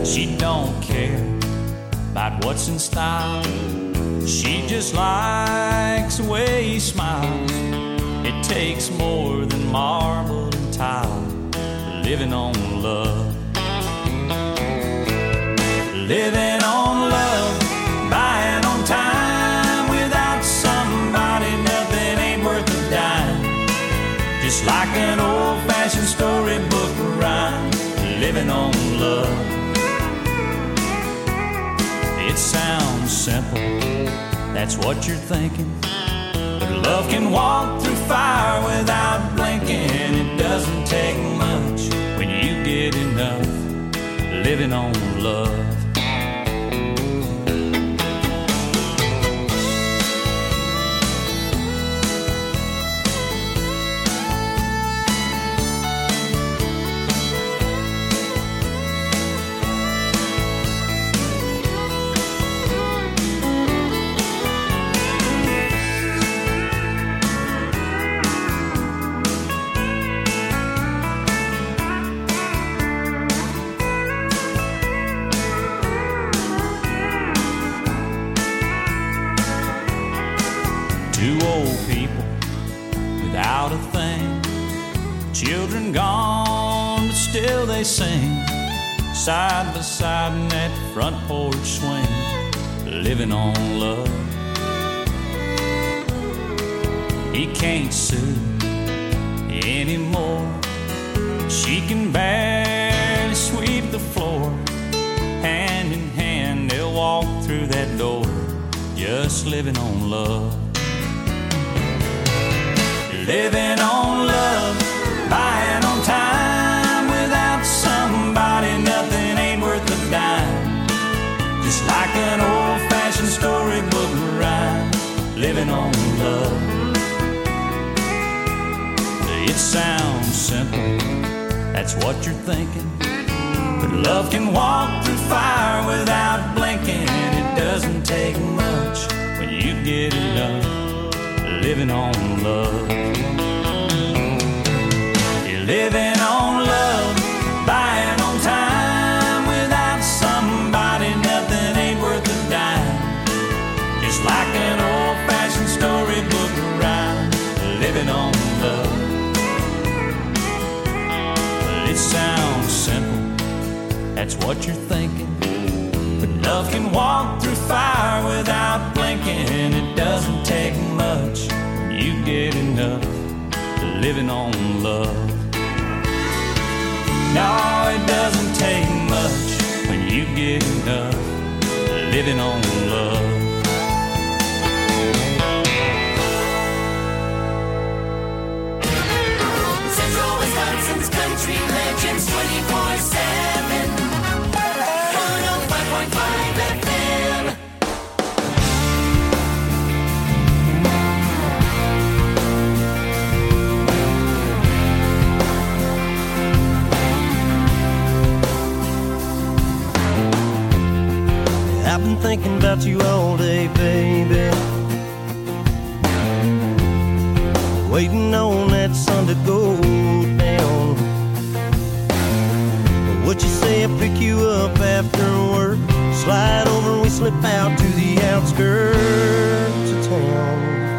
She don't care about what's in style. She just likes the way he smiles. It takes more than marble and tile, living on love. Living on love, buying on time. Without somebody, nothing ain't worth a dime. Just like an old-fashioned storybook rhyme, living on love. It sounds simple, that's what you're thinking. But love can walk through fire without blinking. It doesn't take much when you get enough, living on love. Two old people without a thing, children gone, but still they sing, side by side in that front porch swing, living on love. He can't sue anymore. She can barely sweep the floor. Hand in hand they'll walk through that door, just living on love. Living on love, buying on time. Without somebody, nothing ain't worth a dime. Just like an old-fashioned storybook rhyme, living on love. It sounds simple, that's what you're thinking. But love can walk through fire without blinking. It doesn't take much when you get enough, living on love. You're living on love, buying on time. Without somebody, nothing ain't worth a dime. Just like an old-fashioned storybook rhyme, living on love. Well, it sounds simple, that's what you're thinking. But love can walk through fire without blinking. It doesn't take much when you get enough, living on love. No, it doesn't take much when you get enough, living on love. Central Wisconsin's country legends 24/7. 105.5 FM. I've been thinking about you all day, baby. Waiting on that sun to go down. Would you say I pick you up after work? Slide over and we slip out to the outskirts of town.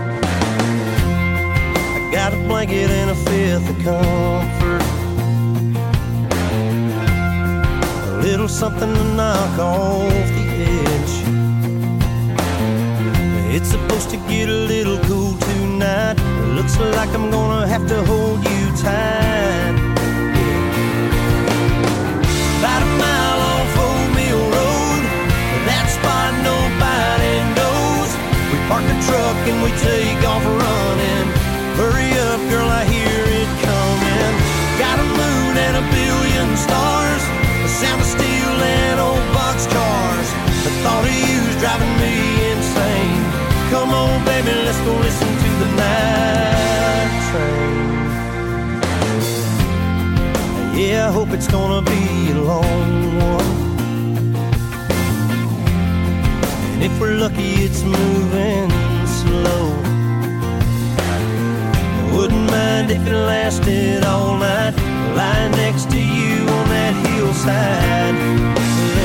I got a blanket and a fifth of comfort, a little something to knock off the edge. It's supposed to get a little cool tonight. Looks like I'm gonna have to hold you tight. About a mile off Old Mill Road, that spot nobody knows. We park the truck and we take off running. Hurry up, girl, I hear it coming. Got a moon and a billion stars, the sound of steel and old boxcars. The thought of you's driving me insane. Come on, baby, let's go listen to the night train. Yeah, I hope it's gonna be a long one. And if we're lucky, it's moving slow. I wouldn't mind if it lasted all night, lying next to you on that hillside.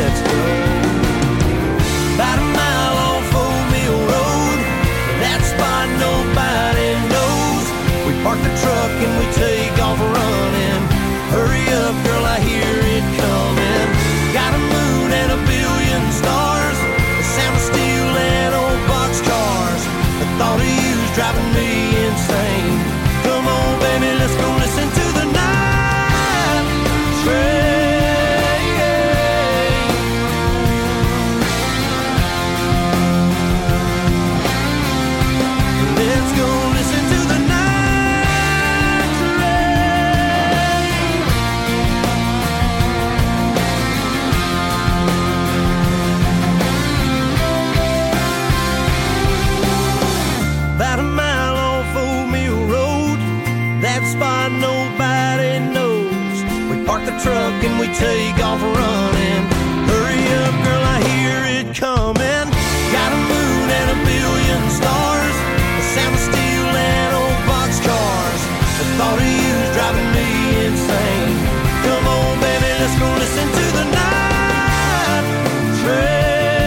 park the truck and we take off running. Hurry up, girl, I hear it coming. Got a moon and a billion stars, the sound of steel and old boxcars. The thought of you's driving me insane. Come on, baby, let's go listen to the night train.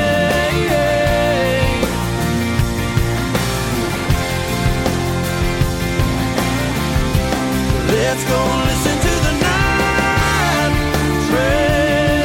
Let's go listen to the night train.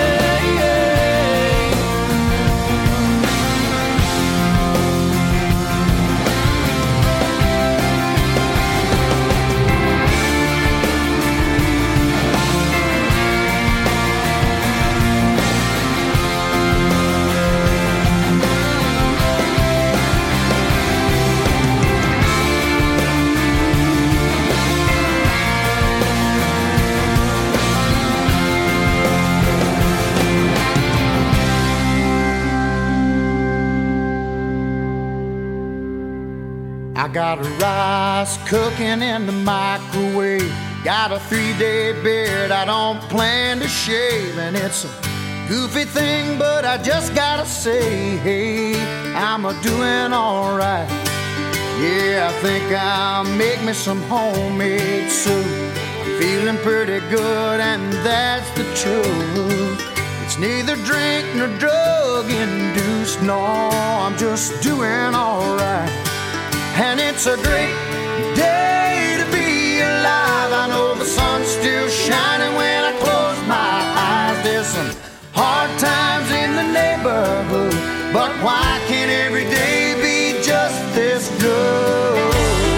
I got rice cooking in the microwave. Got a 3-day beard I don't plan to shave. And it's a goofy thing, but I just gotta say, hey, I'm a-doing alright. Yeah, I think I'll make me some homemade soup. I'm feeling pretty good, and that's the truth. It's neither drink nor drug-induced, no, I'm just doing alright. And it's a great day to be alive. I know the sun's still shining when I close my eyes. There's some hard times in the neighborhood, but why can't every day be just this good?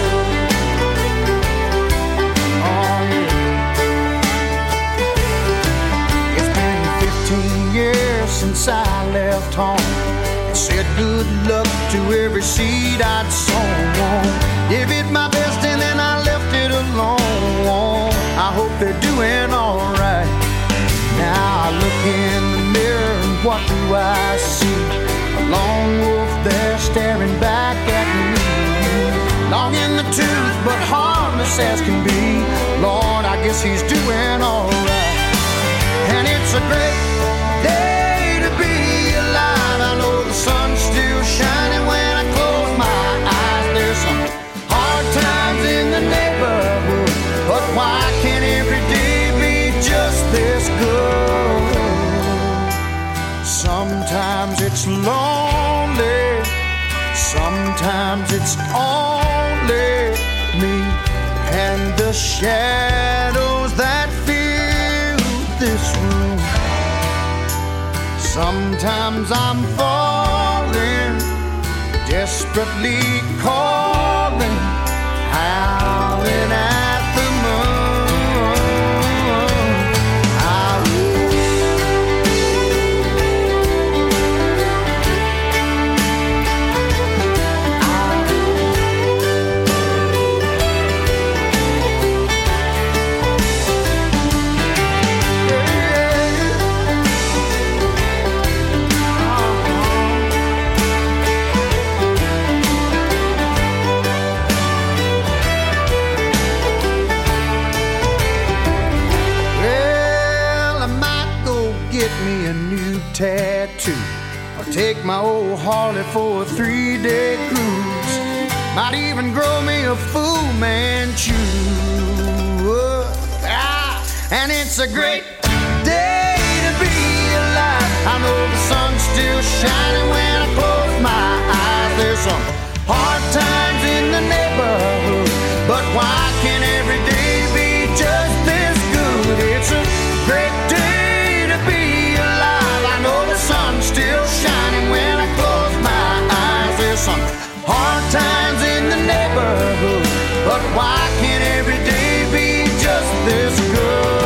Oh, yeah. It's been 15 years since I left home. Said good luck to every seed I'd sown. Give it my best and then I left it alone. I hope they're doing alright. Now I look in the mirror and what do I see? A lone wolf there staring back at me. Long in the tooth but harmless as can be. Lord, I guess he's doing alright. And it's a great day to be alive. I know the sun's still shining when I close my eyes. There's some hard times in the neighborhood, but why can't every day be just this good? Sometimes it's lonely, sometimes it's only me and the shadows that fill this room. Sometimes I'm falling, desperately calling, howling at the tattoo, or take my old Harley for a 3-day cruise. Might even grow me a Fu Manchu. And it's a great day to be alive. I know the sun's still shining when I close my eyes. There's some hard times in the neighborhood, but why can't every day be just this good? It's a great day to be alive. I know the sun's still shining when I close my eyes. There's some hard times in the neighborhood, but why can't every day be just this good?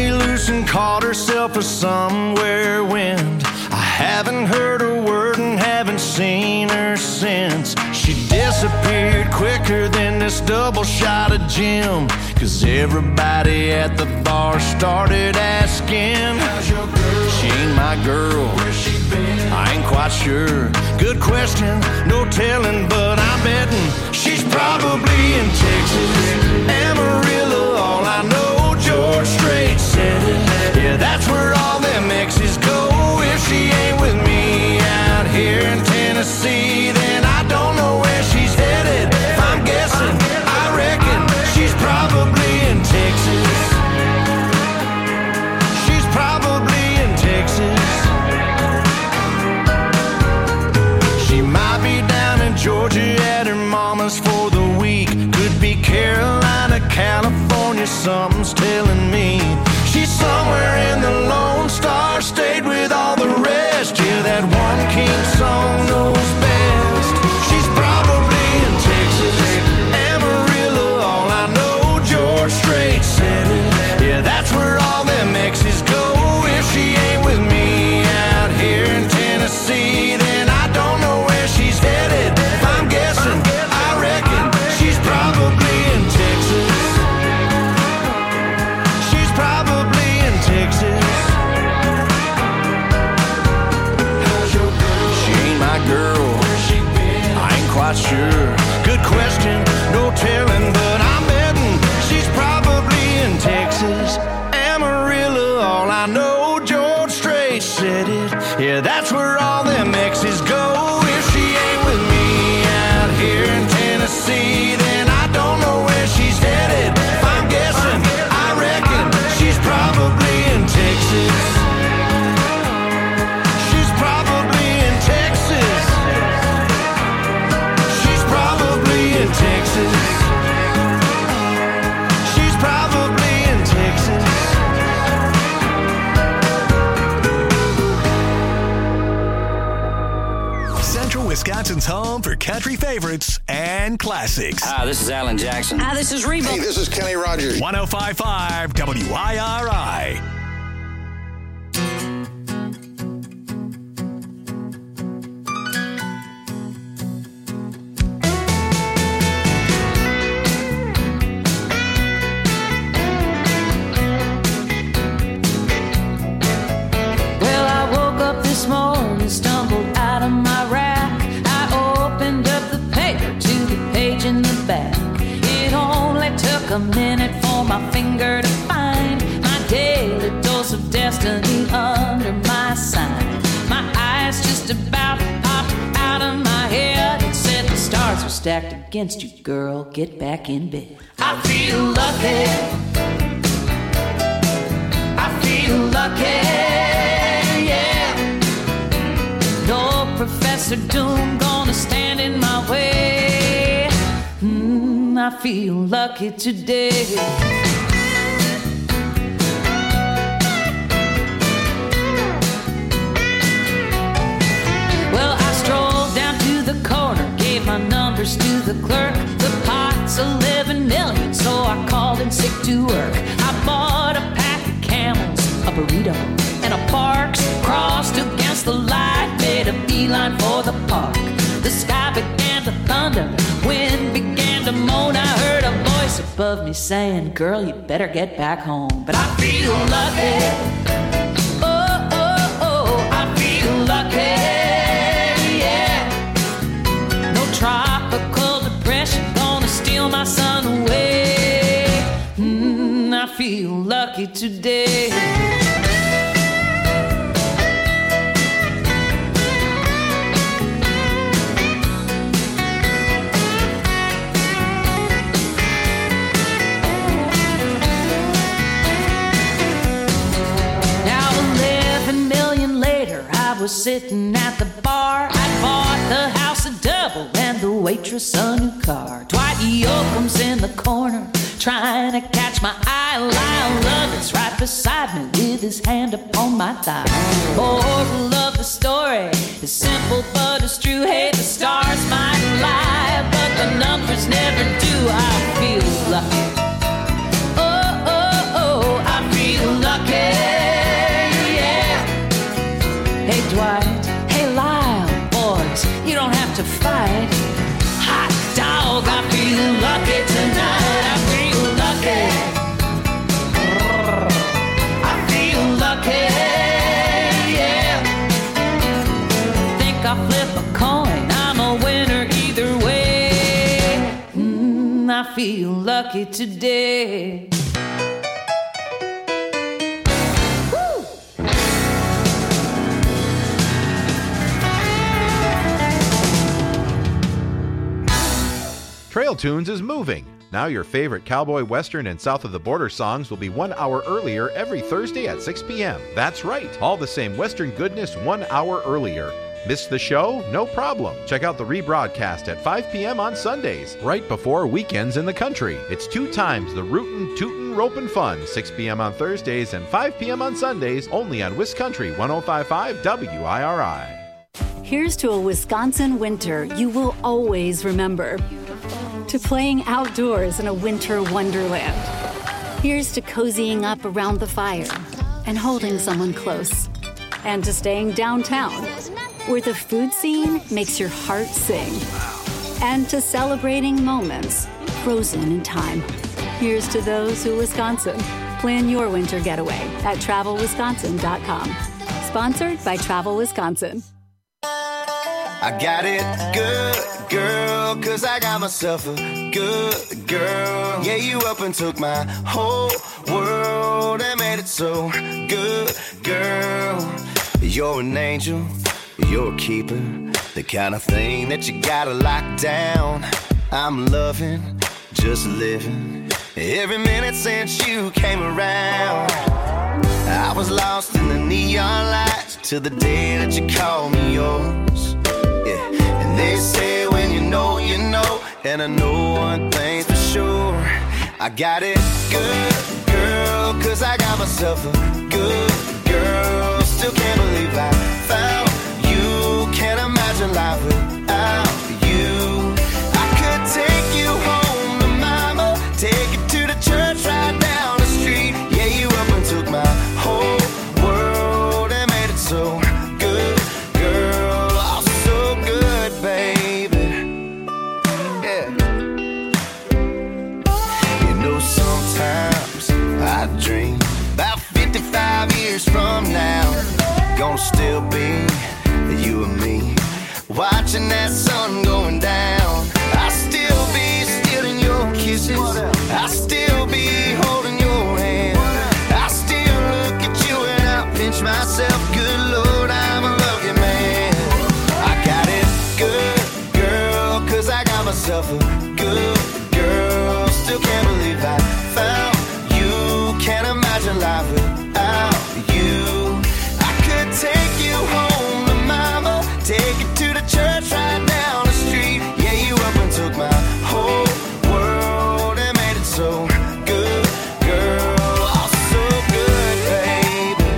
finally loose and caught herself a somewhere wind. I haven't heard a word and haven't seen her since. She disappeared quicker than this double shot of gin, 'cause everybody at the bar started asking, how's your girl? She ain't my girl. Where's she been? I ain't quite sure. Good question, no telling, but I'm betting she's probably in Texas, Amarillo. All I know, George Strait said it. Yeah, that's where all them exes go. If she ain't with me out here in Tennessee, then I don't know where she's headed. If I'm guessing, I reckon she's probably in Texas. She's probably in Texas. She might be down in Georgia at her mama's for the week. Could be Carolina, California, something's telling me. She's somewhere in the Lone Star State with all the rest. Yeah, that one king song knows best. She's probably in Texas, Amarillo. All I know, George Strait said it. Yeah, that's where all them exes go. If she ain't with me out here in Tennessee, then I don't know where she's headed. If I'm guessing, I reckon she's probably in Texas. She's probably in Texas. How's your girl? She ain't my girl. Where's she been? I ain't quite sure. Good question, no telling, but I'm betting she's probably in Texas, Amarillo. All I know, George Strait said it. Yeah, that's where all them exes go. If she ain't with me out here in Tennessee, then I don't know where she's headed. If I'm guessing, I reckon she's probably in Texas. She's probably in Texas. She's probably in Texas. She's probably in Texas. Central Wisconsin's home for country favorites and classics. Hi, this is Alan Jackson. Hi, this is Reba. Hey, this is Kenny Rogers. 105.5 WIRI. Well, I woke up this morning, stumbled out of my rack. I opened up the paper to the page in the back. It only took a minute for my finger to find my daily dose of destiny under my sign. My eyes just about popped out of my head and said the stars are stacked against you, girl. Get back in bed. I feel lucky. I feel lucky. Yeah. No Professor Doom gonna stand in my way. I feel lucky today. Well, I strolled down to the corner, gave my numbers to the clerk. The pot's 11 million, so I called in sick to work. I bought a pack of Camels, a burrito, and a Parks. Crossed against the light, made a beeline for the park. The sky began to thunder, wind began to moan. I heard a voice above me saying, girl, you better get back home. But I feel lucky. Oh, oh, oh, I feel lucky. Yeah. No tropical depression gonna steal my sun away. I feel lucky today. Was sitting at the bar. I bought the house a double and the waitress a new car. Dwight Yoakam's in the corner trying to catch my eye. Lyle Lovett's right beside me with his hand upon my thigh. Moral of the story is simple but it's true. Hey, the stars might lie, but the numbers never do. I feel lucky. Oh, oh, oh, I feel lucky. Hey Dwight, hey Lyle, boys, you don't have to fight. Hot dog, I feel lucky tonight. I feel lucky. I feel lucky, yeah. Think I'll flip a coin, I'm a winner either way. I feel lucky today. Trail Tunes is moving. Now your favorite cowboy, western, and south of the border songs will be 1 hour earlier every Thursday at 6 p.m. That's right, all the same western goodness 1 hour earlier. Missed the show? No problem. Check out the rebroadcast at 5 p.m. on Sundays, right before weekends in the country. It's 2 times the rootin', tootin', ropin' fun, 6 p.m. on Thursdays and 5 p.m. on Sundays, only on Wiscountry 105.5 WIRI. Here's to a Wisconsin winter you will always remember. To playing outdoors in a winter wonderland. Here's to cozying up around the fire and holding someone close. And to staying downtown, where the food scene makes your heart sing. And to celebrating moments frozen in time. Here's to those who Wisconsin. Plan your winter getaway at TravelWisconsin.com. Sponsored by Travel Wisconsin. I got it good, girl, 'cause I got myself a good girl. Yeah, you up and took my whole world and made it so good, girl. You're an angel, you're a keeper, the kind of thing that you gotta lock down. I'm loving, just living, every minute since you came around. I was lost in the neon lights till the day that you called me yours. Yeah, and they say when you know, you know, and I know one thing's for sure. I got it good, girl, 'cause I got myself a good girl. Still can't believe I found you. Can't imagine life without you. I could take you home to mama, take you to the church right down the street. Yeah, you up and took my whole world and made it so good, girl. Oh, so good, baby. Yeah. You know, sometimes I dream about 55 years from now, gonna still be you and me, watching that sun going down. I'll still be stealing your kisses, I'll still be holding your hand, I still look at you and I pinch myself. Good Lord, I'm a lucky man. I got it good, girl, 'cause I got myself a good girl. Still can't believe I found you. Can't imagine life without you. I could take you home to mama, take you to the church right down the street. Yeah, you up and took my whole world and made it so good, girl. Oh, so good, baby.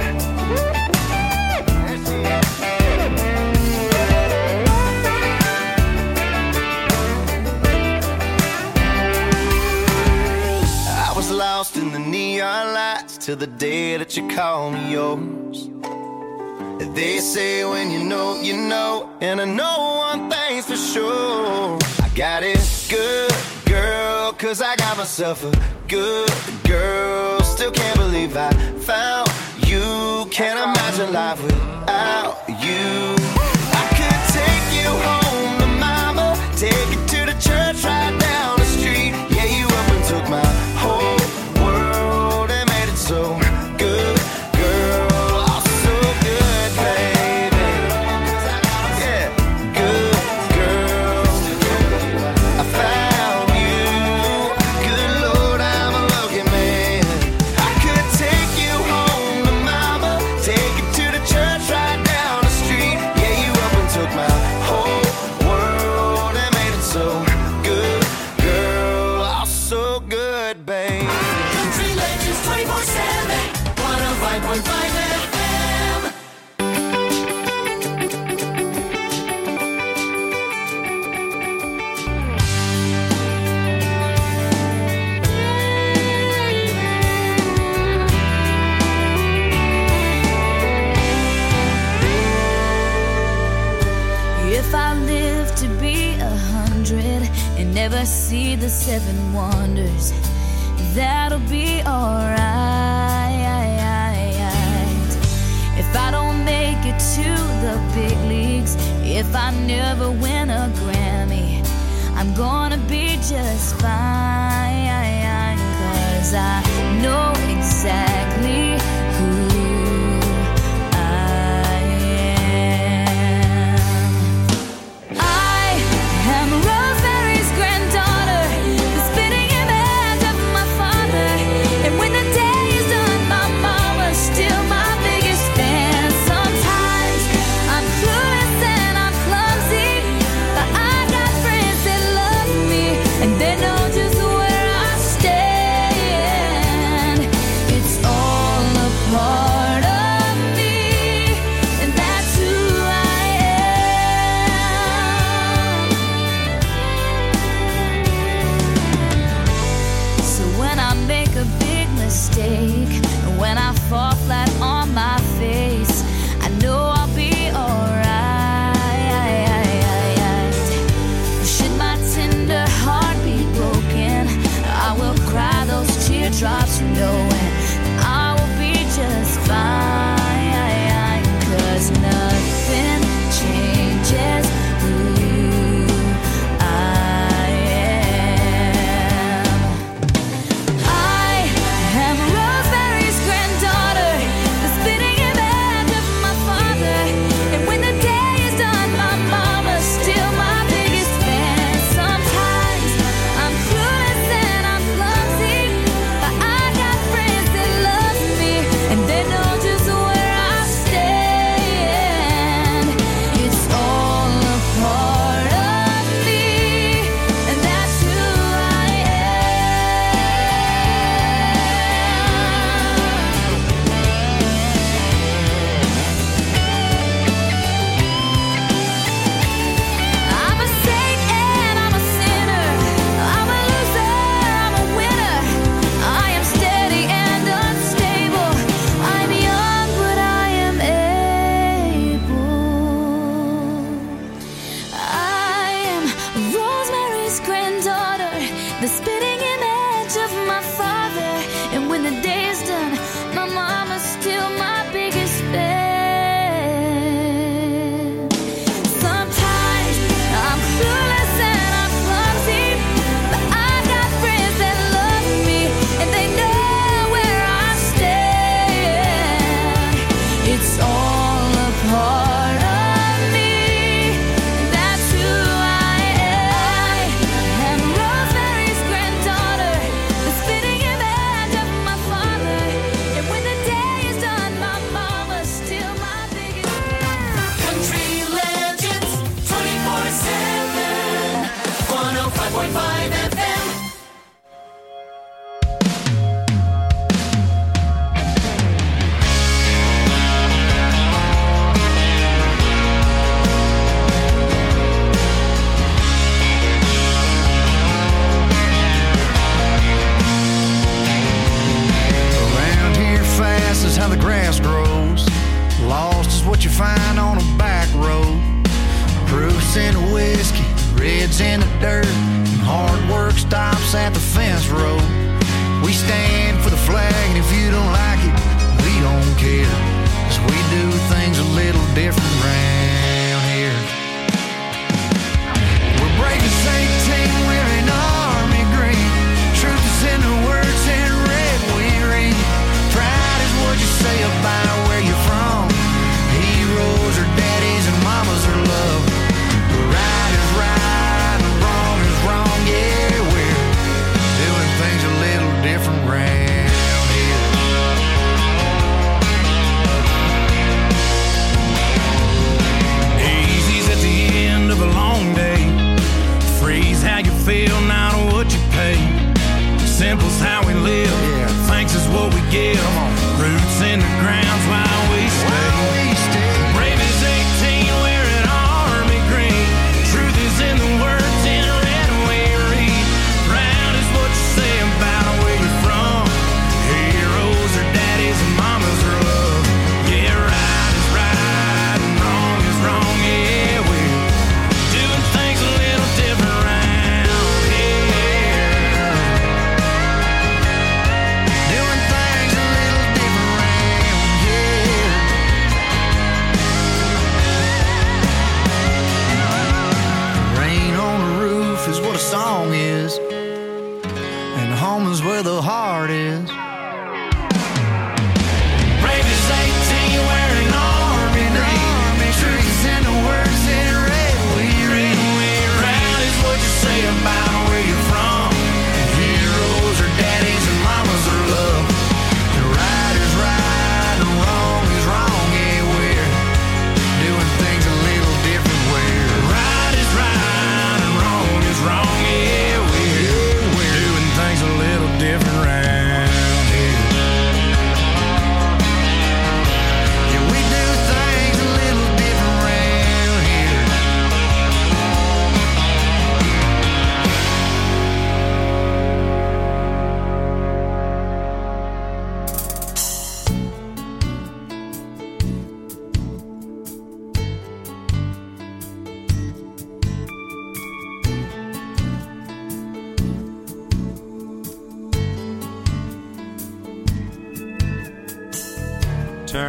I was lost in the neon lights till the day that you called me yours. They say when you know, you know, and I know one thing's for sure. I got it good, girl, 'cause I got myself a good girl. Still can't believe I found you. Can't imagine life without you. I could take you home to mama, take you to the church right down the street. Yeah, you up and took my whole world and made it so good, girl. Oh, so good, baby. Yeah, good girl. I found you. Good Lord, I'm a lucky man. I could take you home to mama, take you to the church right down the street. Yeah, you up and took my whole world and made it so good, girl. Oh, so good, baby. Country Legends 24/7, 105.5 FM. see the 7 wonders, that'll be alright. If I don't make it to the big leagues, if I never win a Grammy, I'm gonna be just fine, 'cause I know exactly who I am. I am Rosemary's granddaughter, the spitting image of my father, and when the day is done, my mama's still my biggest fan. Sometimes I'm clueless and I'm clumsy, but I got friends that love me, and they know just where I stand. It's all a part of me, and that's who I am. So when I make a big mistake, when I fall flat on my face, I know I'll be alright. Should my tender heart be broken, I will cry those teardrops knowing I will be just fine, 'cause nothing changes who I am. I am Rosemary's granddaughter, the spitting image of my father, and when the day is done, my mama's still my biggest fan. Sometimes I'm clueless and I'm clumsy, but I got friends that love me, and they know just where I stand. It's all a part of me, and that's who I I'm a saint and I'm a sinner, I'm a loser, I'm a winner, I am steady and unstable, I'm young but I am able. I am Rosemary's granddaughter, the spitting image of my father, and when the day is done, my mama's still my biggest fan. Sometimes I'm clueless and I'm clumsy, but I got friends that love me, and they know where I stand. It's all a part of me, and that's who I am. Rosemary's granddaughter, the spitting image of my father, and when the day is done, my mama's still my biggest fan. Country legends 24/7. 105.5 FM. Around here fast is how the grass grows. Lost is what you find on a back road. Proofs in the whiskey, reds in the dirt, and hard work stops at the fence road. We stand for the flag, and if you don't like it, we don't care, 'cause we do things a little different round here. We're breaking St. Team, wearing army green. Truth is in the words in red we read. Pride is what you say about where you're from. Heroes are daddies and mamas are love. Right is right and wrong is wrong. Yeah, we're doing things a little different round here. Easy's at the end of a long day. Freeze how you feel, not what you pay. Simple's how we live. Yeah. Thanks is what we give. Roots in the ground's why we stay. Brave as 18, wearing army green. Truth is in the words in red we read. Proud is what you say about where you're from. Heroes are daddies and mamas are love. Yeah, right is right and wrong is wrong. Yeah, we're doing things a little different round here.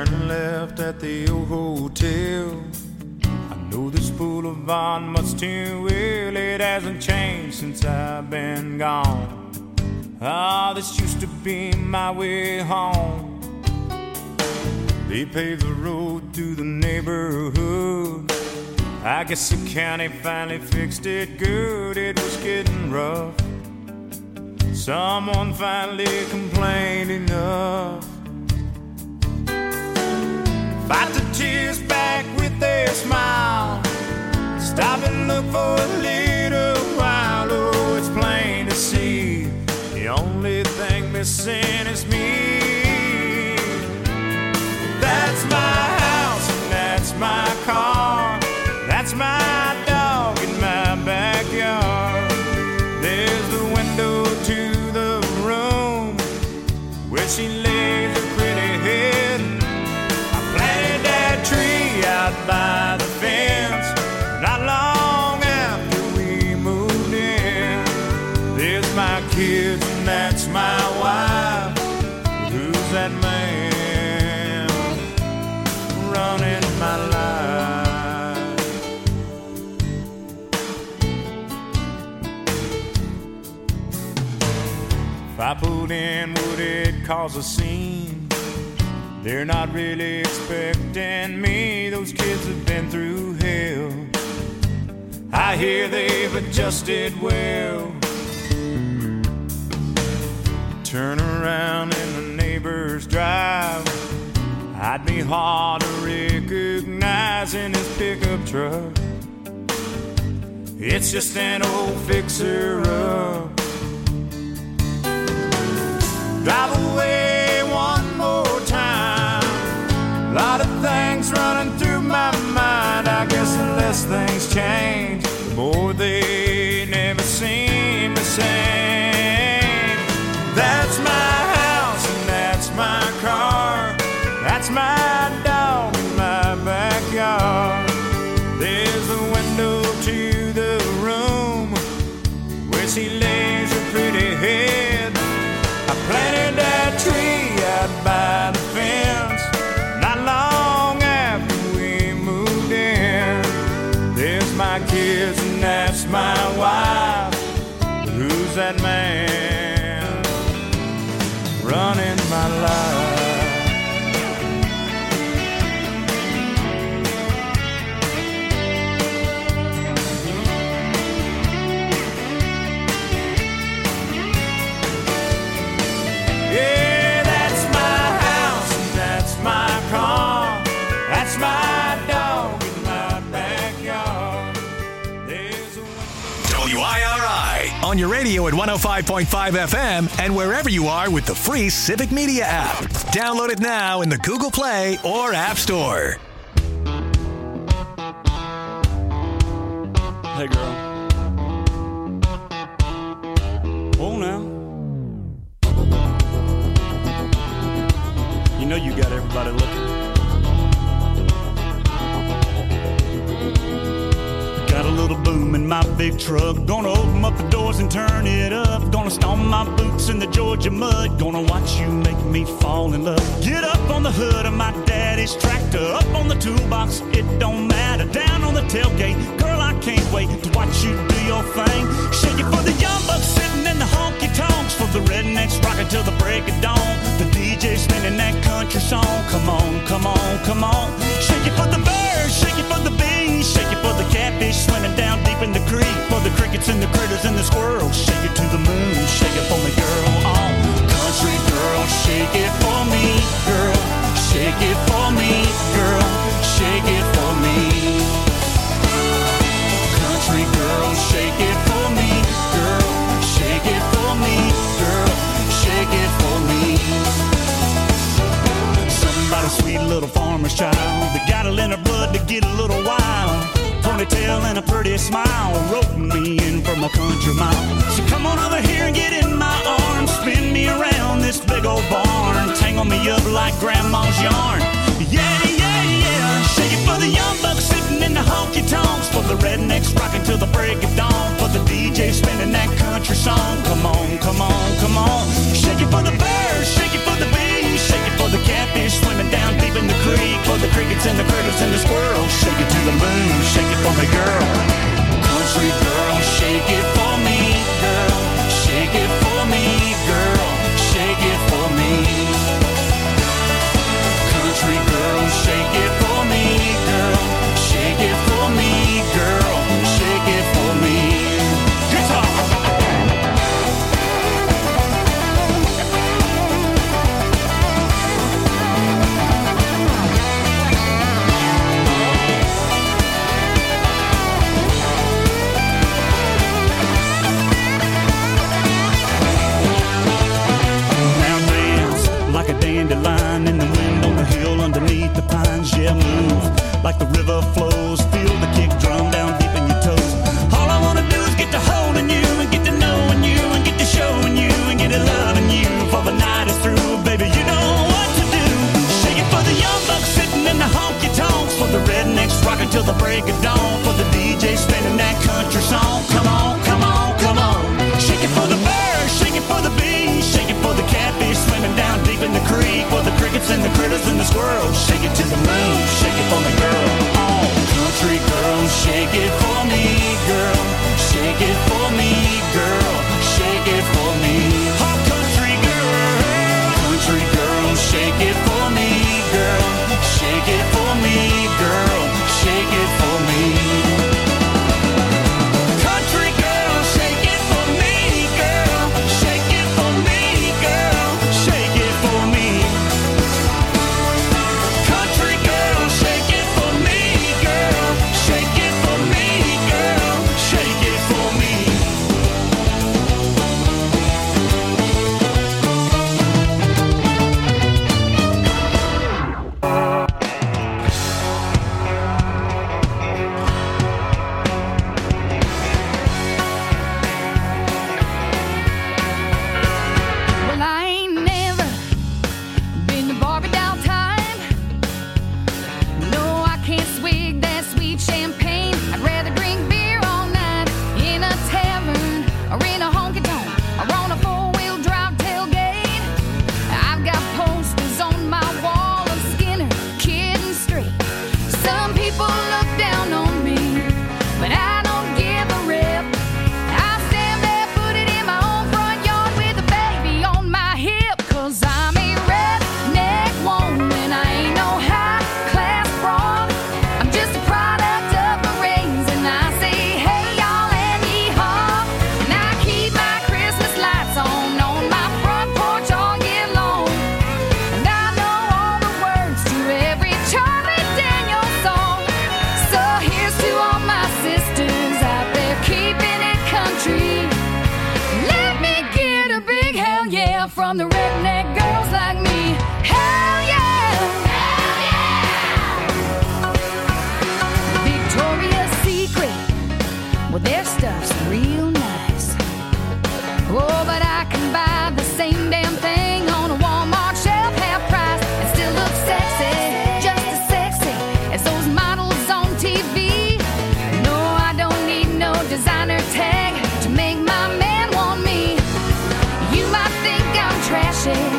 and left at the old hotel. I know this boulevard much too well. It hasn't changed since I've been gone. Ah, this used to be my way home. They paved the road through the neighborhood. I guess the county finally fixed it good. It was getting rough. Someone finally complained enough. Fight the tears back with their smile. Stop and look for a little while. Oh, it's plain to see the only thing missing is me. That's my house and that's my car. That's my dog in my backyard. There's the window to the room where she lays her pretty head. I planted that tree out by the fence not long after we moved in. There's my kids and that's my wife. Who's that man running my life? If I put in, would it cause a scene? They're not really expecting me. Those kids have been through hell. I hear they've adjusted well. Turn around in the neighbor's drive. I'd be hard to recognize in his pickup truck. It's just an old fixer-up. Drive away one more time. A lot of things running through my mind. I guess the less things change, the more they never seem the same. That's my house and that's my car. That's my dog in my backyard. There's the window to the room where she lays her pretty head. I planted that tree out by the fence not long after we moved in. There's my kids and that's my wife. But who's that man running my life? Yeah, that's my house and that's my car. That's my dog in my backyard. There's a WIRI on your radio at 105.5 FM and wherever you are with the free Civic Media app. Download it now in the Google Play or App Store. Hey, girl. Oh, now. You know you got everybody looking. Got a little boom in my big truck. Gonna open up the doors and turn it up. Gonna stomp my boots in the Georgia mud. Gonna watch you make me fall in love. Get up on the hood of my daddy's tractor. Up on the toolbox, it don't matter. Down on the tailgate, girl, I can't wait to watch you do your thing. Shake it for the young bucks sitting in the honky-tonks. For the rednecks rocking till the break of dawn. The DJ spinning that country song. Come on, come on, come on. Shake it for the birds, shake it for the bees. Shake it for the catfish swimming down deep in the creek. For the crickets and the critters and the squirrels. Shake it to the moon, shake it for me, girl. Oh, country girl, shake it for me, girl. Shake it for me, girl. Shake it for me. Country girl, shake it for me, girl. Shake it for me, girl. Shake it for me. Somebody sweet little farmer's child that got it in her blood to get a little wild. Ponytail and a pretty smile roping me in from a country mile. So come on over here and get in my arms. Spin me around this big old barn. Tangle me up like grandma's yarn. Yeah, yeah, yeah. Shake it for the young bucks sitting in the honky-tonks. For the rednecks rocking till the break of dawn. For the DJ spinning that country song. Come on, come on, come on. Shake it for the birds, shake it for the bees. Shake it for the catfish swimming down deep in the creek. me, girl. Country girl, shake it for me, girl. Shake it for me, girl. Shake it for me. Country girl, shake it for me, girl. Shake it for me, girl. Shake it for me. Guitar. Like a dandelion in the wind on the hill underneath the pines. Yeah, move like the river flows. Feel the kick drum down deep in your toes. All I wanna do is get to holding you and get to knowing you and get to showing you and get to loving you. For the night is through, baby, you know what to do. Shake it for the young bucks sitting in the honky tonks. For the rednecks rocking till the break of dawn. For the DJ spinning that country song. Come on, come on, come on. Shake it for the birds, shake it for the bees, shake it for the catfish swimming down deep in the creek. For the crickets and the critters and the squirrels. Shake it to the moon, shake it for me, girl. Oh, country girl, shake it for me, girl. Shake it for me, girl. Shake it for me. Oh, country girl, shake it for me, girl. Shake it for me, girl. Shake it for me. Country girl, shake it for me, girl. Shake it for me, girl. Shake it for me. Country girl, shake it for me, girl. Shake it for me, girl. Shake it for me. Well, I ain't never been to Barbie doll time. No, I can't swig that sweet champagne. I'd rather drink beer all night in a tavern or in a honky tonk or on a four-wheel drive tailgate. I've got posters on my wall of Skinner, Kid and Straight. Some people look down on me, but I don't give a rip. I stand barefooted in my own front yard with a baby on my hip. 'Cause I'm a redneck woman, I ain't no high-class broad. I'm just a product of the rains, and I say, hey, y'all, and yee-haw. And I keep my Christmas lights on my front porch all year long. And I know all the words to every Charlie Daniels song. So here's to all my sisters out there keeping it country. Let me get a big hell yeah from the redneck girls like me. Hell yeah! Hell yeah! Victoria's Secret, well, their stuff's real nice. Oh, but I can buy the same damn thing on a Walmart shelf, half price, and still look sexy, just as sexy as those models on TV. No, I don't need no designer tag to make my man want me. You might think I'm trashy,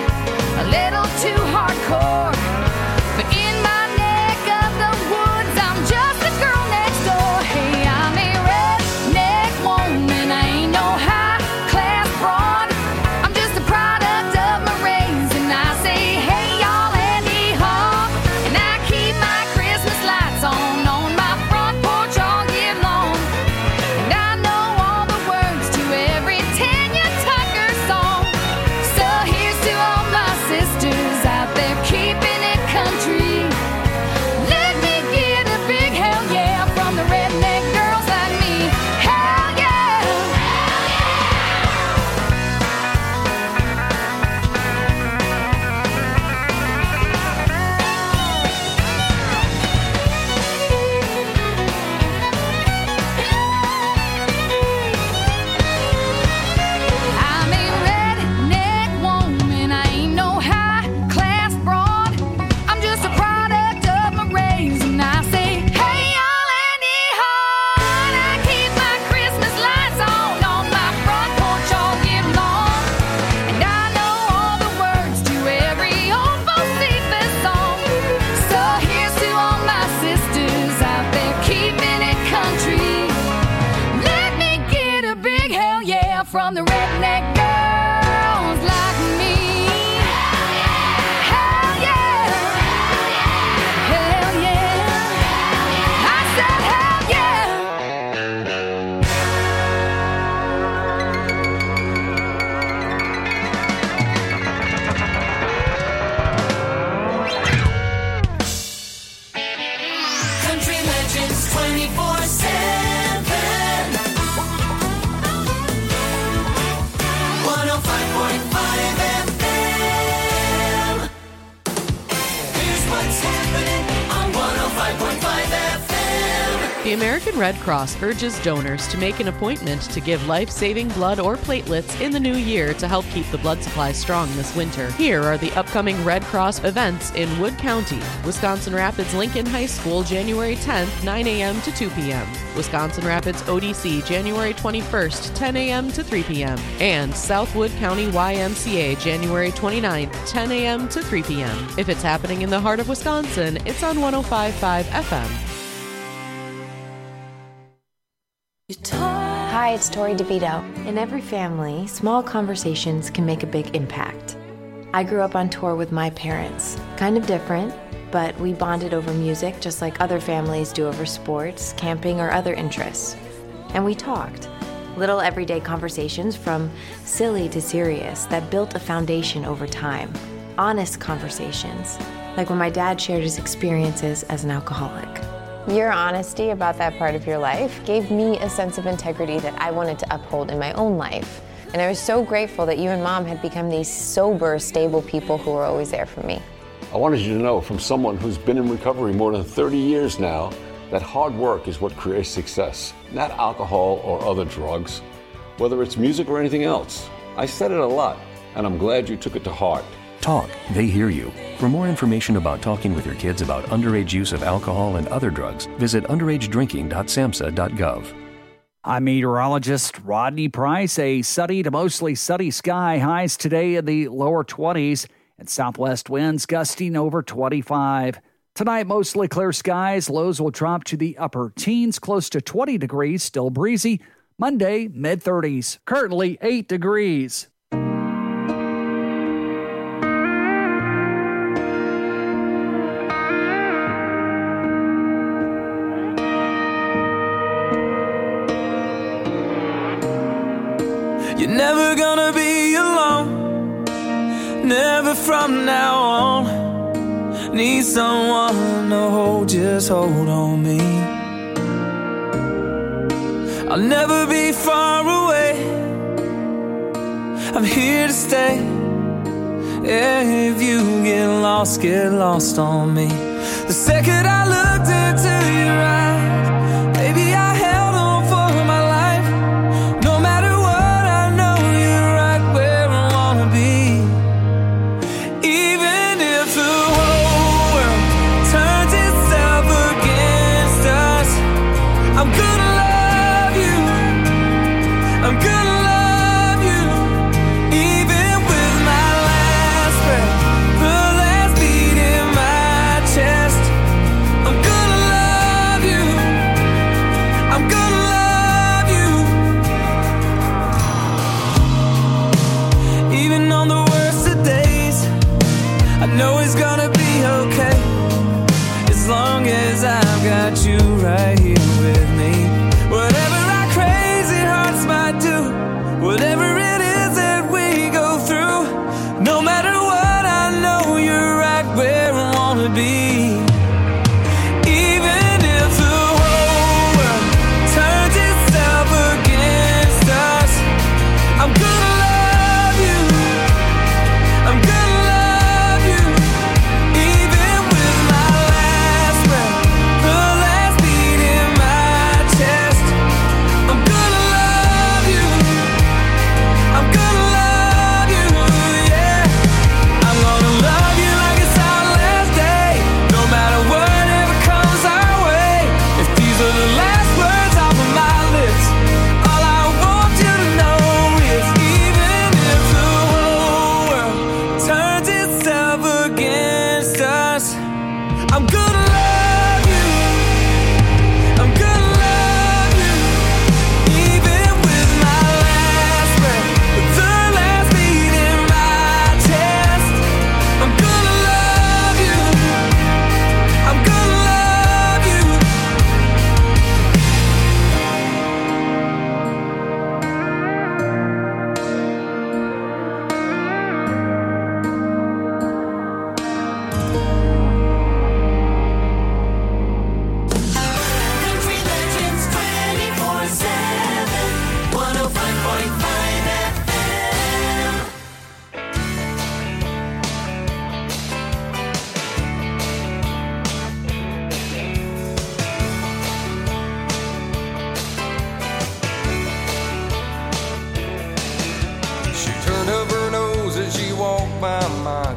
The American Red Cross urges donors to make an appointment to give life-saving blood or platelets in the new year to help keep the blood supply strong this winter. Here are the upcoming Red Cross events in Wood County. Wisconsin Rapids Lincoln High School, January 10th, 9 a.m. to 2 p.m. Wisconsin Rapids ODC, January 21st, 10 a.m. to 3 p.m. And Southwood County YMCA, January 29th, 10 a.m. to 3 p.m. If it's happening in the heart of Wisconsin, it's on 105.5 FM. Hi, it's Tori DeVito. In every family, small conversations can make a big impact. I grew up on tour with my parents. Kind of different, but we bonded over music just like other families do over sports, camping, or other interests. And we talked. Little everyday conversations from silly to serious that built a foundation over time. Honest conversations, like when my dad shared his experiences as an alcoholic. Your honesty about that part of your life gave me a sense of integrity that I wanted to uphold in my own life. And I was so grateful that you and Mom had become these sober, stable people who were always there for me. I wanted you to know from someone who's been in recovery more than 30 years now that hard work is what creates success, not alcohol or other drugs, whether it's music or anything else. I said it a lot, and I'm glad you took it to heart. Talk, they hear you. For more information about talking with your kids about underage use of alcohol and other drugs, visit underagedrinking.samhsa.gov. I'm meteorologist Rodney Price. A sunny to mostly sunny sky, highs today in the lower 20s, and southwest winds gusting over 25. Tonight, mostly clear skies. Lows will drop to the upper teens, close to 20 degrees, still breezy. Monday, mid-30s. Currently 8 degrees. You're never gonna be alone, never from now on. Need someone to hold, just hold on me. I'll never be far away, I'm here to stay. Yeah, if you get lost on me. The second I looked into your eyes, baby, I held on for my life. No matter what, I know you're right where I wanna be. Even if the whole world turns itself against us, I'm gonna love you, I'm gonna love you. Even with my last breath, the last beat in my chest, I'm gonna love you.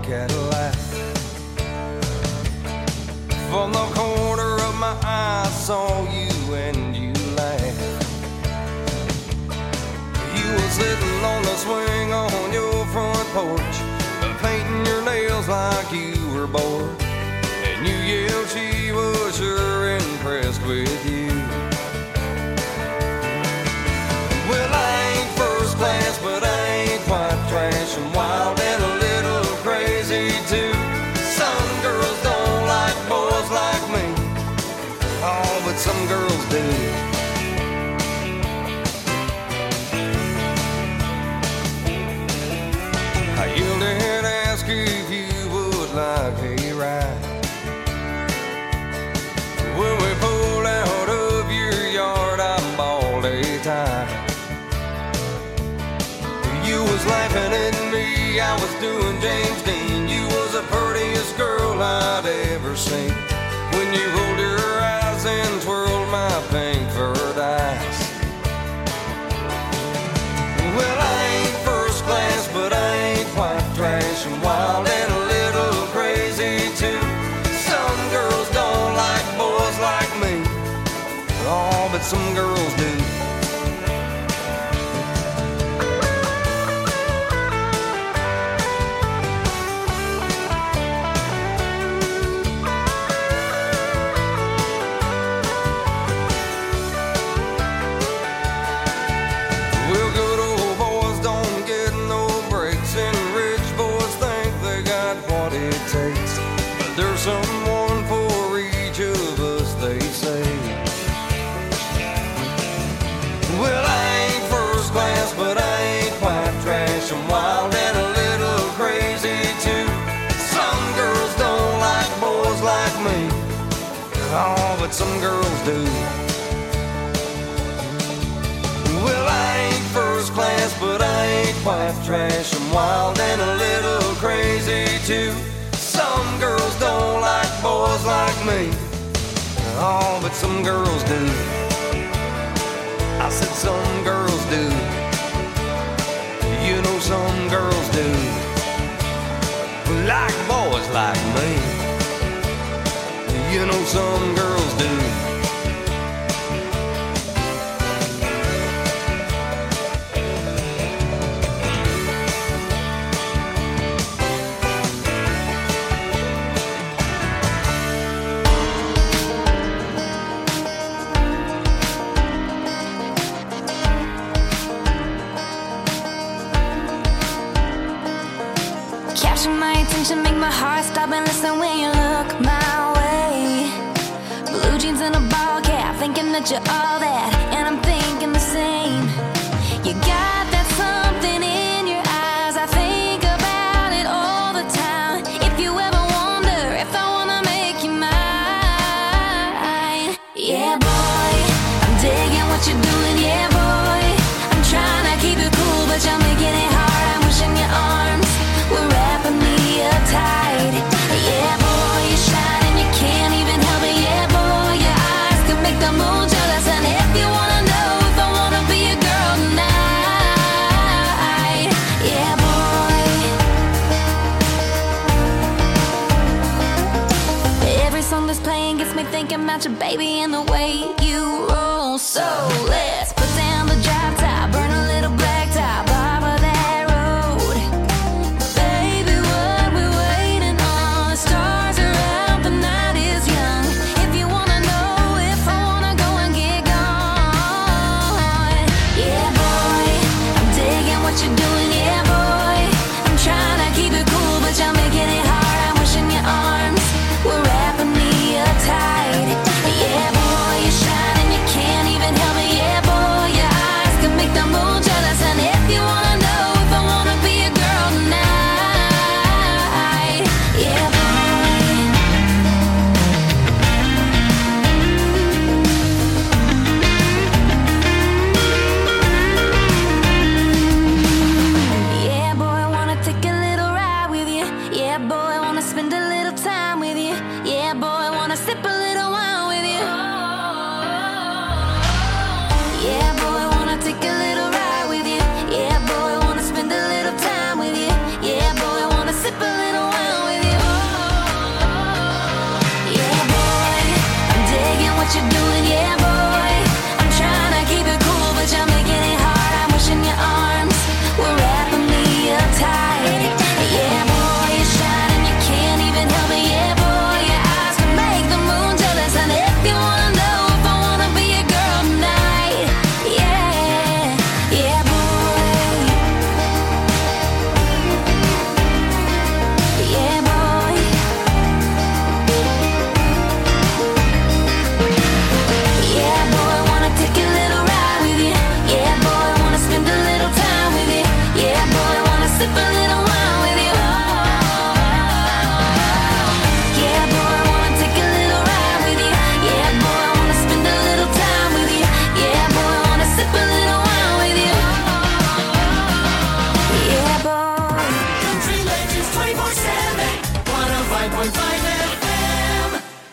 Cadillac. From the corner of my eye, I saw you and you laughed. You were sitting on the swing on your front porch, painting your nails like you were bored. And you yelled she was sure impressed with you. Well, I ain't first class, but I ain't quite trash. I'm wild and a little crazy too. Some girls don't like boys like me. Oh, but some girls do. I yelled and asked if you would like a ride. When we pulled out of your yard, I bawled a tie. You was laughing at me, I was doing James Dean. You was the prettiest girl I'd ever seen. When you rolled your eyes and twirled my pink furred eyes. Well, I ain't first class, but I ain't quite trash. I'm wild and a little crazy too. Some girls don't like boys like me. Oh, but some girls do. There's someone for each of us, they say. Well, I ain't first class, but I ain't quite trash. I'm wild and a little crazy too. Some girls don't like boys like me. Oh, but some girls do. Well, I ain't first class, but I ain't quite trash. I'm wild and a little crazy too. Some girls don't like boys like me. Oh, but some girls do. I said some girls do. You know some girls do. Like boys like me. You know some girls do. Make my heart stop and listen when you look my way. Blue jeans and a ball cap, thinking that you're all that, and I'm thinking the same. You got that something in your eyes, I think about it all the time. If you ever wonder if I wanna make you mine, yeah boy, I'm digging what you're doing, yeah boy. I'm trying to keep it cool, but you're making it hard. I'm wishing your arms were wrapping me tight. Yeah, boy, you shine and you can't even help it. Yeah, boy, your eyes can make the moon jealous. And if you wanna know if I wanna be a girl tonight, yeah, boy. Every song that's playing gets me thinking about your baby and the way you roll. So let's put down the drop top, burn a little black top off of that road. Sip a little wine. what you're doing, yeah, boy. I'm trying to keep it cool, but you're making it hard. I'm wishing your arms were wrapping me up tight. Yeah, boy, you shine and you can't even help it. Yeah, boy, your eyes can make the moon jealous. And if you wanna know if I wanna be a girl tonight, yeah, yeah, boy, yeah, boy, yeah, boy, wanna take a little ride with you. Yeah, boy, wanna spend a little time with you. Yeah, boy, wanna sip a little wine with you. Yeah, boy, wanna take a little ride with you. Yeah, boy, wanna spend a little time with you. Yeah, boy, wanna sip a little wine with you. Yeah, boy. Country Legends 24/7, 105.5 FM.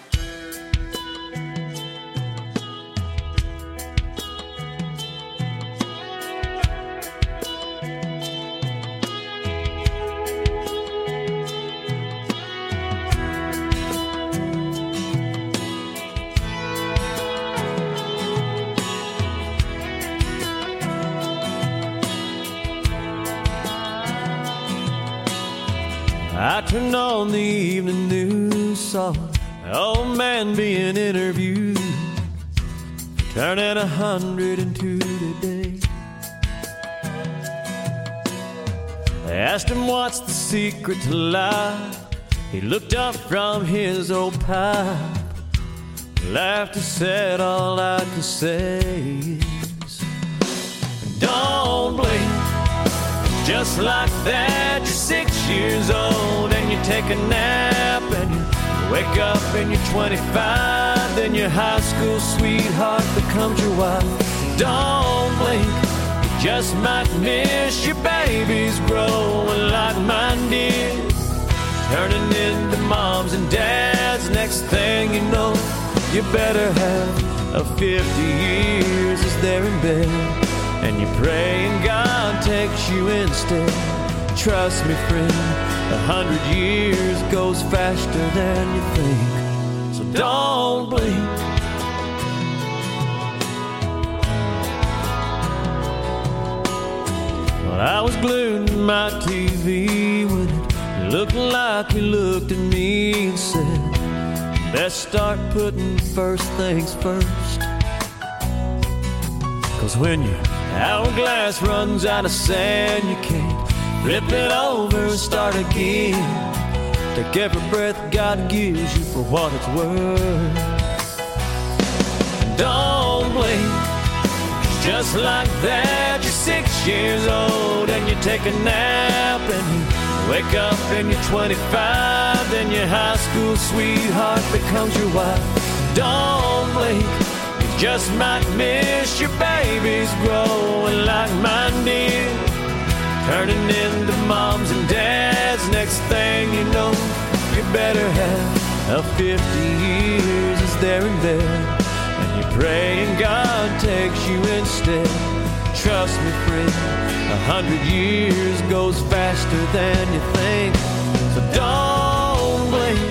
I turned on the evening news, saw an old man being interviewed, turning 102 today. They asked him what's the secret to life. He looked up from his old pipe, laughed and said, all I can say is, don't blink. Just like that, you're 6 years old and you take a nap and you wake up and you're 25. Then your high school sweetheart becomes your wife. Don't blink, you just might miss your babies growing like mine did, turning into moms and dads. Next thing you know, you better have a 50 years as they're in bed, and you pray and God takes you instead. Trust me, friend, 100 years goes faster than you think. So don't blink. Well, I was glued to my TV when it looked like you looked at me and said, let's start putting first things first. 'Cause when your hourglass runs out of sand, you can't flip it over and start again. Take every breath God gives you for what it's worth. Don't blink. Just like that, you're 6 years old and you take a nap and you wake up and you're 25. Then your high school sweetheart becomes your wife. Don't blink. Just might miss your babies growing like mine did, turning into moms and dads. Next thing you know, you better have a 50 years as they're in bed, and you pray and God takes you instead. Trust me, friend, 100 years goes faster than you think. So don't blink.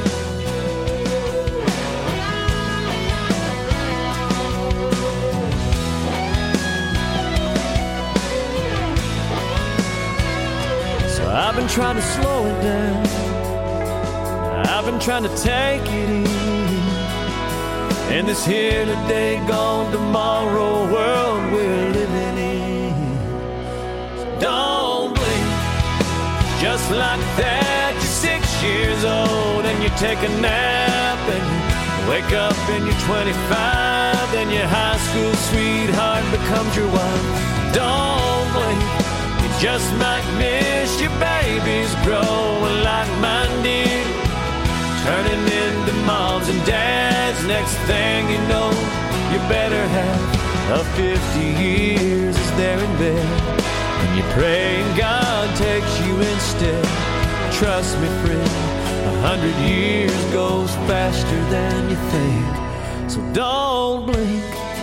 I've been trying to slow it down. I've been trying to take it easy. In this here today, gone tomorrow world we're living in. So don't blink. Just like that, you're 6 years old and you take a nap and you wake up and you're 25. Then your high school sweetheart becomes your wife. Don't blink. Just might miss your babies growing like mine did, turning into moms and dads. Next thing you know, you better have a 50 years as they're in bed, and you pray and God takes you instead. Trust me, friend, 100 years goes faster than you think. So don't blink.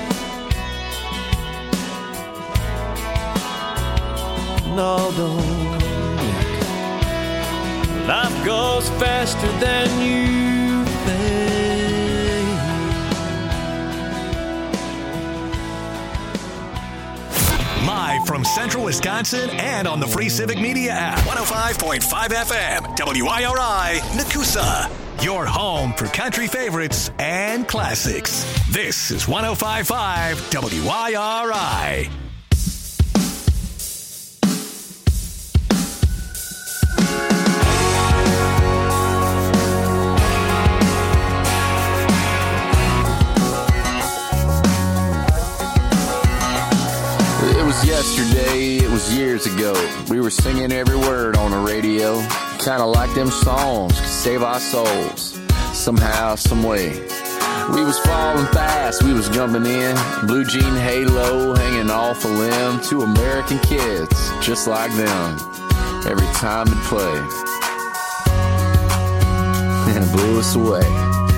No, don't blink. Life goes faster than you think. Wisconsin, and on the free Civic Media app. 105.5 FM, WIRI, Nakusa. Your home for country favorites and classics. This is 105.5 WIRI. Yesterday, it was years ago. We were singing every word on the radio. Kinda like them songs could save our souls. Somehow, some way. We was falling fast, we was jumping in. Blue jean halo hanging off a limb. Two American kids, just like them. Every time it played. And it blew us away.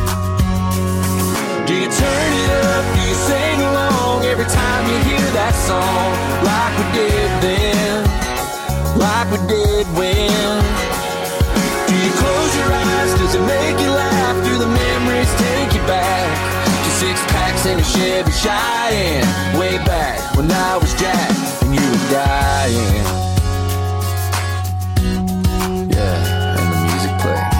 Do you turn it up? Do you sing along every time you hear that song? Like we did then, like we did when. Do you close your eyes? Does it make you laugh? Do the memories take you back to six packs in a Chevy Cheyenne? Way back when I was Jack and you were dying. Yeah, and the music played.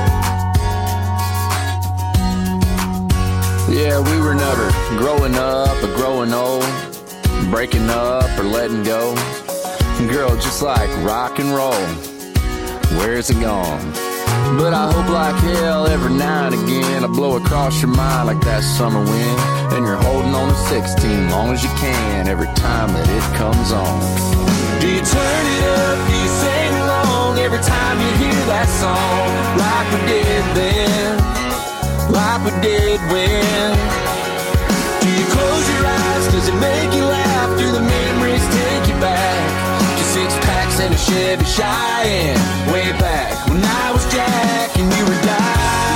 Yeah, we were never growing up or growing old, breaking up or letting go. Girl, just like rock and roll, where's it gone? But I hope like hell every now and again I blow across your mind like that summer wind. And you're holding on to 16 long as you can every time that it comes on. Do you turn it up? Do you sing along every time you hear that song? Like we did then, like we did when. Do you close your eyes? Does it make you laugh? Do the memories take you back to six packs and a Chevy Cheyenne? Way back when I was Jack and you were dying.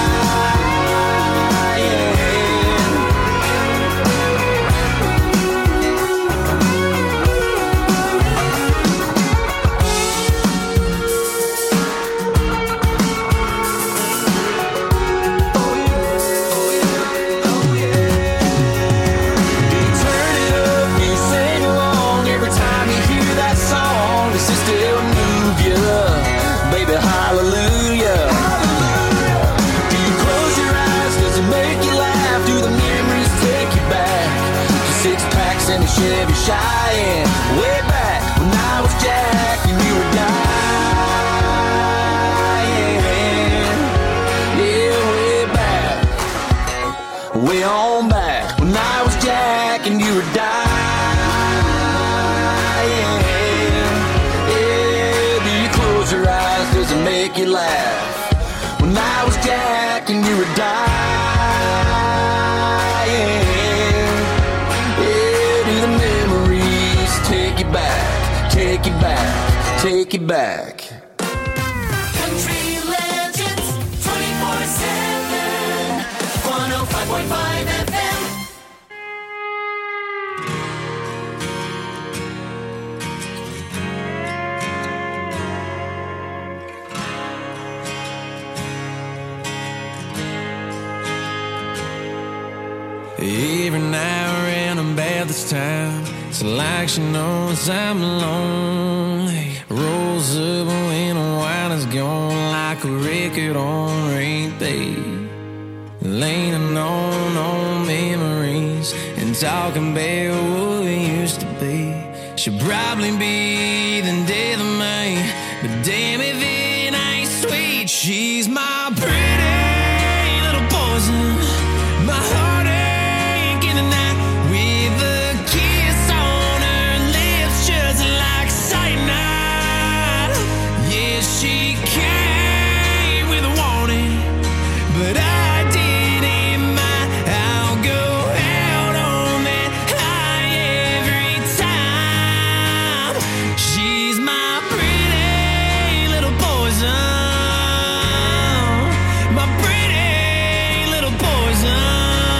Hallelujah. Do you close your eyes? Does it make you laugh? Do the memories take you back to six packs and a Chevy Cheyenne? Way back when I was Jack and you were dying. Yeah, way back, way on back when I was Jack and you were dying. Your eyes, does it make you laugh? When I was Jack and you were dying. Yeah, do the memories take you back, take you back, take you back. Country Legends 24/7 105.5 FM. Every now and about this time, it's like she knows I'm lonely. Rolls up when the wine is gone like a record on repeat. Leaning on old memories and talking about what we used to be. She'll probably be the death of me, but damn if it ain't sweet. She's my pretty little poison, my heart. With a kiss on her lips, just like cyanide. Yeah, she came with a warning, but I didn't mind. I'll go out on that high every time. She's my pretty little poison, my pretty little poison.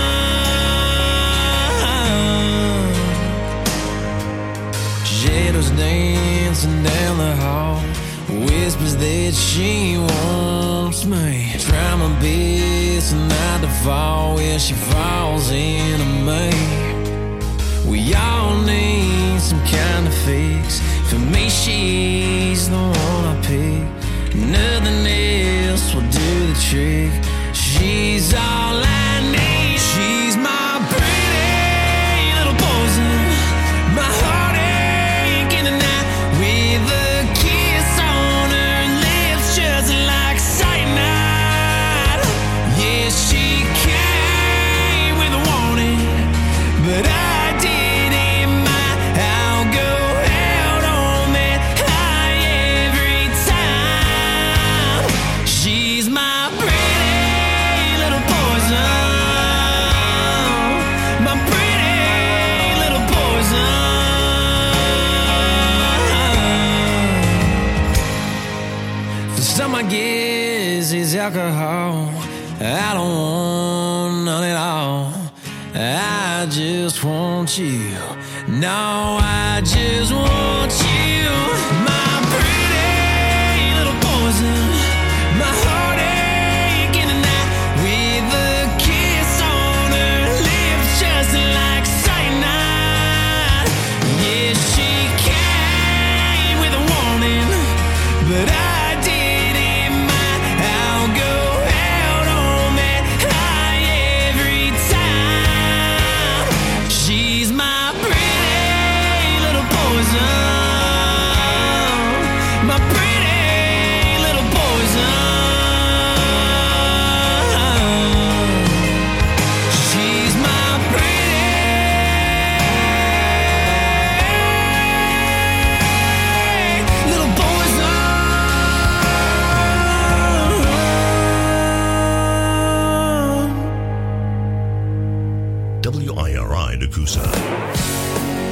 Shadows dancing down the hall, whispers that she wants me. Try my best not to fall, yeah, she falls into me. We all need need some kind of fix. For me, she's the one I pick. Nothing else will do the trick. She's all I need. She's my pretty little poison, my heartache in the night, with a kiss on her lips just like cyanide. Yeah, she came with a warning, but I didn't mind. I'll go out on that high every time. She's my pretty little poison, my pretty little poison. The stuff I guess is alcohol. I don't want none at all. I just want you. No, I just want you. My pretty little poison, my heartache in the night, with a kiss on her lips just like cyanide. Yeah, she came with a warning, but I didn't mind. I'll go out on that high every time. She's my pretty little poison, my pretty little poison. She's my pretty little poison. WIRI Nakusa.